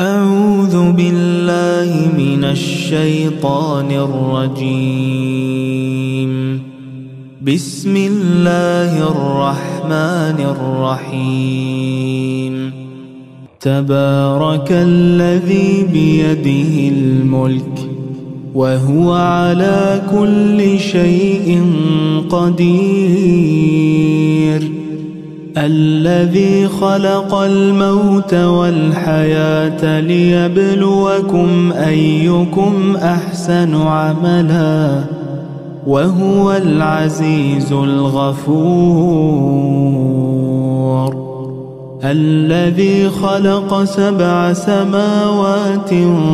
أعوذ بالله من الشيطان الرجيم. بسم الله الرحمن الرحيم. تبارك الذي بيده الملك وهو على كل شيء قدير. الذي خلق الموت والحياة ليبلوكم أيكم أحسن عملا وهو العزيز الغفور. الذي خلق 7 سماوات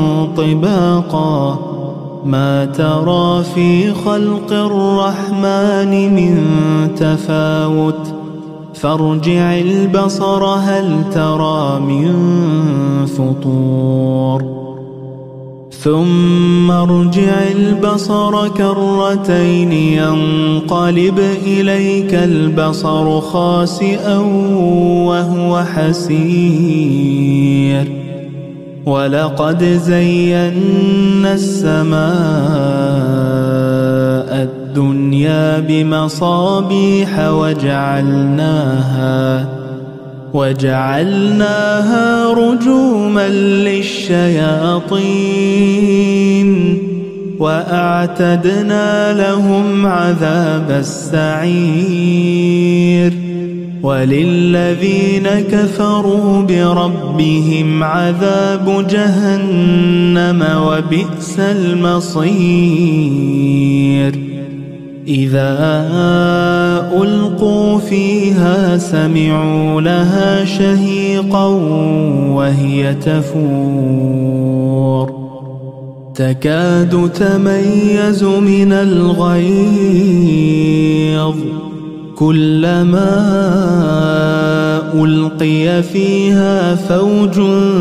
طباقا ما ترى في خلق الرحمن من تفاوت فارجع البصر هل ترى من فطور ثم ارجع البصر كرتين ينقلب إليك البصر خاسئا وهو حسير. ولقد زينا السماء الدنيا بمصابيح وجعلناها رجوما للشياطين وأعتدنا لهم عذاب السعير. وللذين كفروا بربهم عذاب جهنم وبئس المصير. إذا ألقوا فيها سمعوا لها شهيقا وهي تفور تكاد تميز من الغيظ كلما ألقي فيها فوج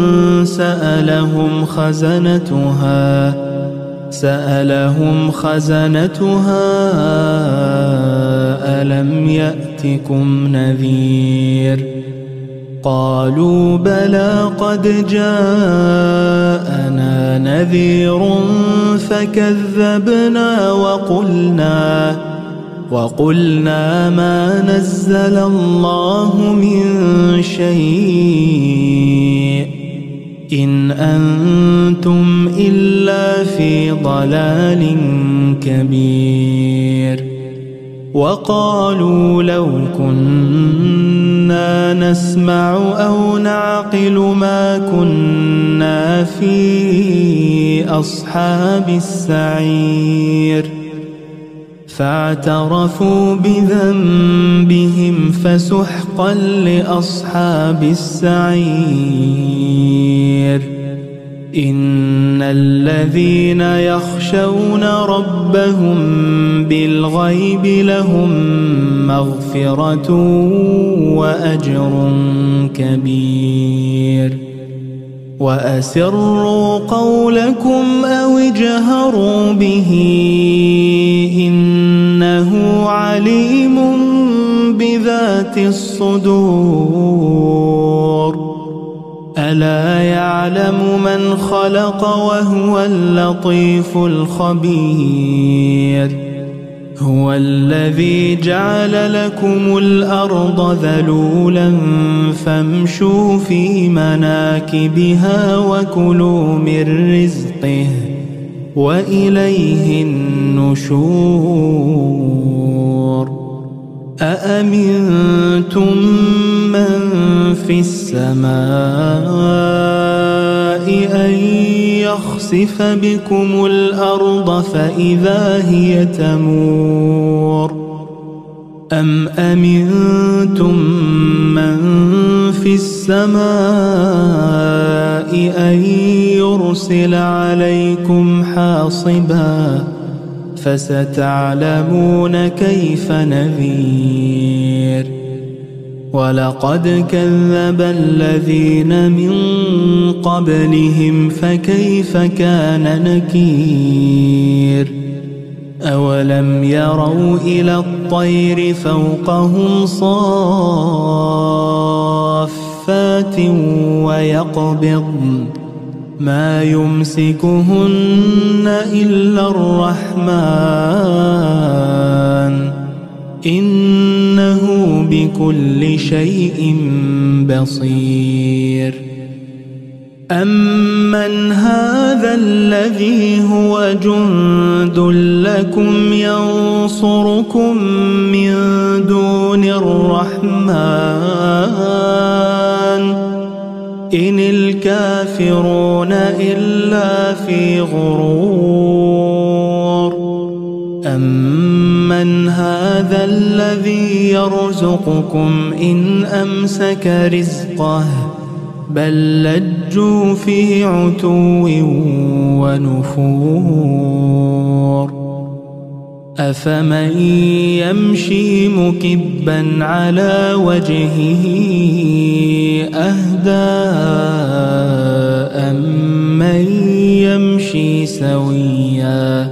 سألهم خزنتها ألم يأتكم نذير قالوا بلى قد جاءنا نذير فكذبنا وقلنا ما نزل الله من شيء إن أنتم إلا في ضلال كبير. وقالوا لو كنا نسمع أو نعقل ما كنا في أصحاب السعير فاعترفوا بذنبهم فسحقا لأصحاب السعير. إن الذين يخشون ربهم بالغيب لهم مغفرة وأجر كبير. وأسروا قولكم أو اجهروا به إنه عليم بذات الصدور. ألا يعلم من خلق وهو اللطيف الخبير. هو الذي جعل لكم الأرض ذلولا فامشوا في مناكبها وكلوا من رزقه وإليه النشور. أأمنتم من في السماء أن يخسف بكم الأرض فإذا هي تمور أم أمنتم من في السماء أن يرسل عليكم حاصبا فستعلمون كيف نذير. ولقد كذب الذين من قبلهم فكيف كان نكير. أولم يروا إلى الطير فوقهم صافات ما يمسكهن إلا الرحمن إنه بكل شيء بصير. أمن هذا الذي هو جند لكم ينصركم من دون الرحمن إن الكافرون إلا في غرور. أمن هذا الذي يرزقكم إن أمسك رزقه بل لجوا في عتو ونفور. أفمن يمشي مكبا على وجهه أهدى أمن يمشي سويا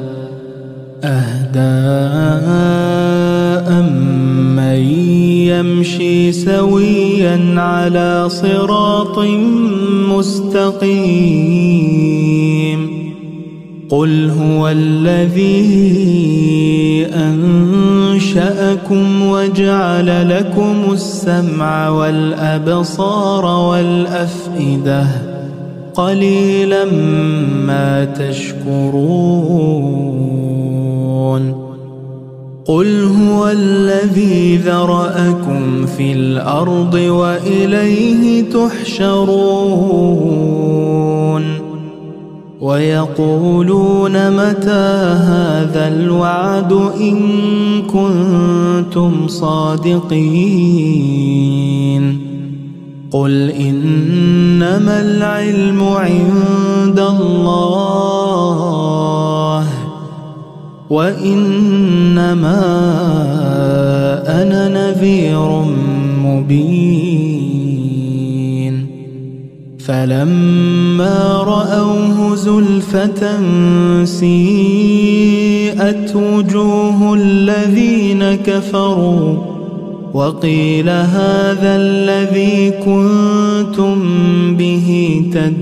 على صراط مستقيم. قل هو الذي أنشأكم وجعل لكم السمع والأبصار والأفئدة قليلا ما تشكرون. قل هو الذي ذرأكم في الأرض وإليه تحشرون. ويقولون متى هذا الوعد إن كنتم صادقين. قل إنما العلم عند الله وإنما أنا نذير مبين. فلما رأوه زلفة سيئت وجوه الذين كفروا وقيل هذا الذي كنتم به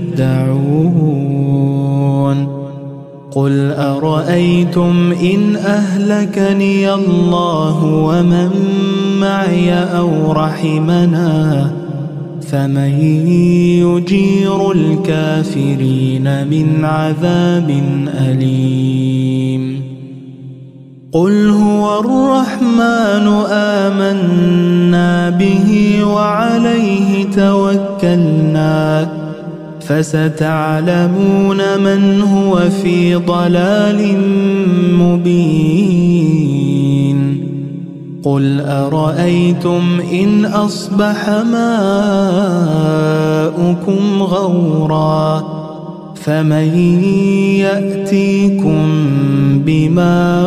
تدعون. قل أرأيتم إن أهلكني الله ومن معي أو رحمنا فمن يجير الكافرين من عذاب أليم. قل هو الرحمن آمنا به وعليه توكلنا فستعلمون من هو في ضلال مبين. قل أرأيتم إن أصبح ماؤكم غورا فمن يأتيكم بماء